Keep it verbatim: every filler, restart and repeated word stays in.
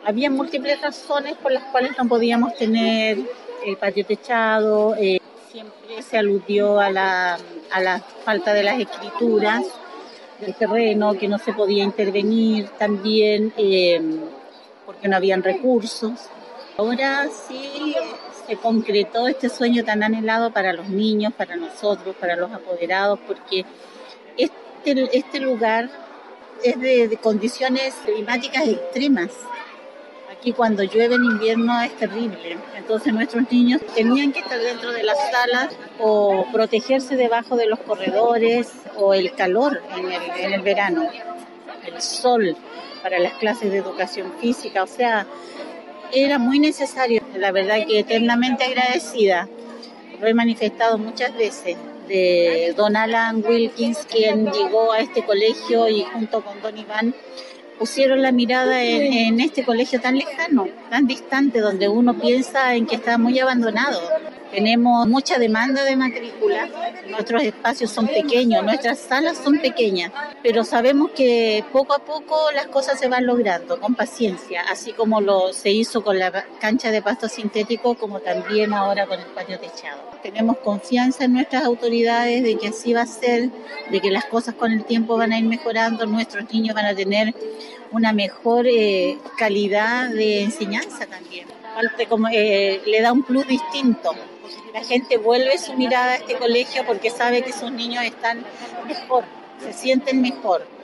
Había múltiples razones por las cuales no podíamos tener el patio techado. Eh, siempre se aludió a la, a la falta de las escrituras del terreno, que no se podía intervenir, también eh, porque no habían recursos. Ahora sí se concretó este sueño tan anhelado para los niños, para nosotros, para los apoderados, porque este, este lugar es de, de condiciones climáticas extremas. Aquí cuando llueve en invierno es terrible, entonces nuestros niños tenían que estar dentro de las salas o protegerse debajo de los corredores, o el calor en el, en el verano, el sol para las clases de educación física, o sea, era muy necesario. La verdad que eternamente agradecida, lo he manifestado muchas veces, de don Alan Wilkins, quien llegó a este colegio y junto con don Iván pusieron la mirada en, en este colegio tan lejano, tan distante, donde uno piensa en que está muy abandonado. Tenemos mucha demanda de matrícula, nuestros espacios son pequeños, nuestras salas son pequeñas, pero sabemos que poco a poco las cosas se van logrando, con paciencia, así como lo se hizo con la cancha de pasto sintético, como también ahora con el patio techado. Tenemos confianza en nuestras autoridades de que así va a ser, de que las cosas con el tiempo van a ir mejorando, nuestros niños van a tener una mejor eh, calidad de enseñanza también. Como, eh, le da un plus distinto. La gente vuelve su mirada a este colegio porque sabe que sus niños están mejor, se sienten mejor.